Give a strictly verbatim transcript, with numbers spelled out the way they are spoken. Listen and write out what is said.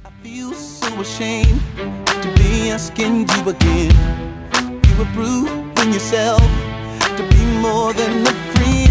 Feel so ashamed to be asking you again. You were proving yourself to be more than a friend.